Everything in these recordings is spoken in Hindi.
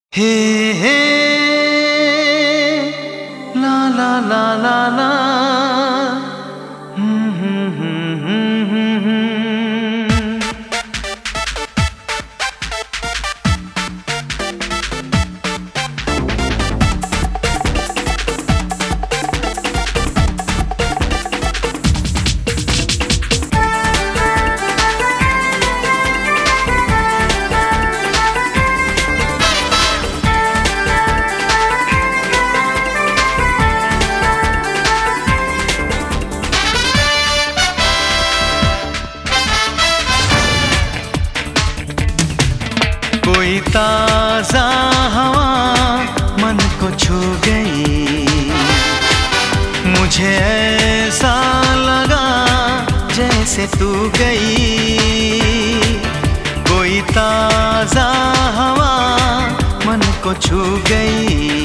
हे हे ला ला ला ला ला हम्म हम्म हम्म हम्म हम्म। कोई ताजा हवा मन को छू गई, मुझे ऐसा लगा जैसे तू गई। कोई ताजा हवा मन को छू गई,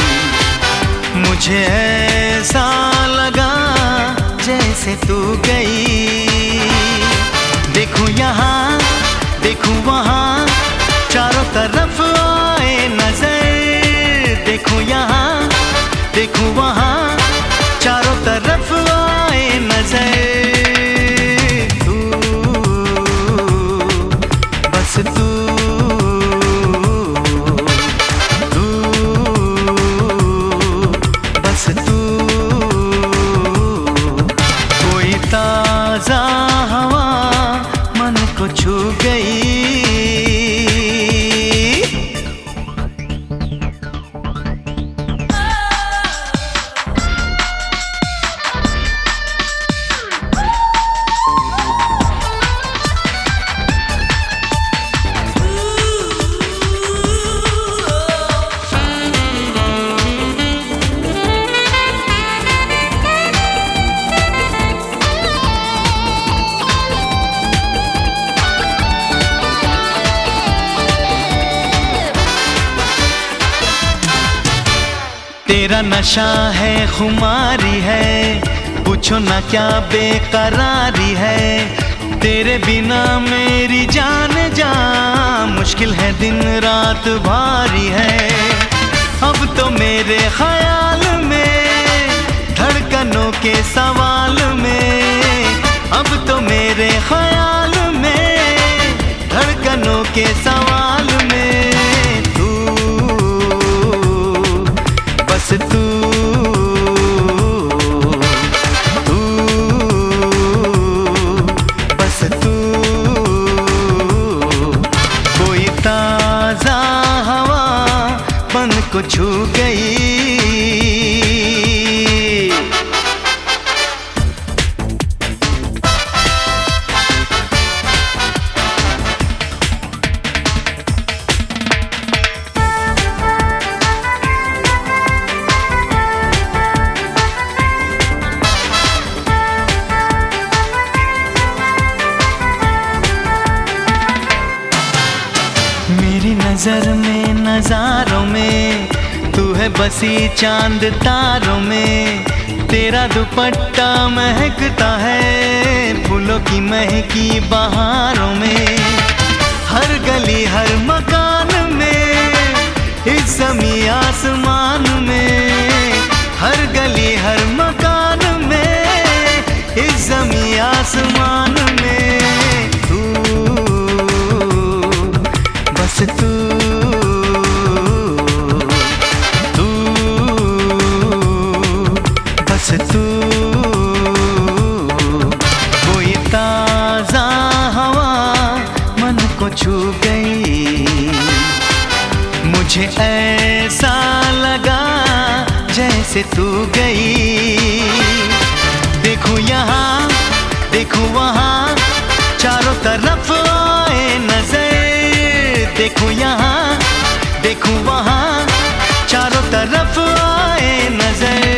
मुझे ऐसा लगा जैसे तू गई। देखूं यहाँ देखूं वहाँ चारों तरफ आए नजर, देखूं यहाँ देखूं वहाँ चारों तरफ आए नजर। तू बस तू बस तू। कोई ताजा हवा मन को छू गई। तेरा नशा है खुमारी है, पूछो ना क्या बेकरारी है। तेरे बिना मेरी जान जा, मुश्किल है दिन रात भारी है। अब तो मेरे ख्याल में धड़कनों के सवाल में, अब तो मेरे ख्याल में धड़कनों के सवाल में। बस तू बस तू। कोई ताजा हवा मन को छू गई। मेरी नजर में नजारों में तू है बसी चांद तारों में। तेरा दुपट्टा महकता है फूलों की महकी बहारों में। हर गली हर मकान में, इस ज़मीं आसमान में। हर गली हर मकान में, इस ज़मीं आसमान में। बस तू बस तू। कोई ताजा हवा मन को छू गई, मुझे ऐसा लगा जैसे तू गई। देखूं यहाँ देखूं वहाँ चारों तरफ आए नजर, देखूं यहाँ देखूं वहाँ चारों तरफ आए नजर।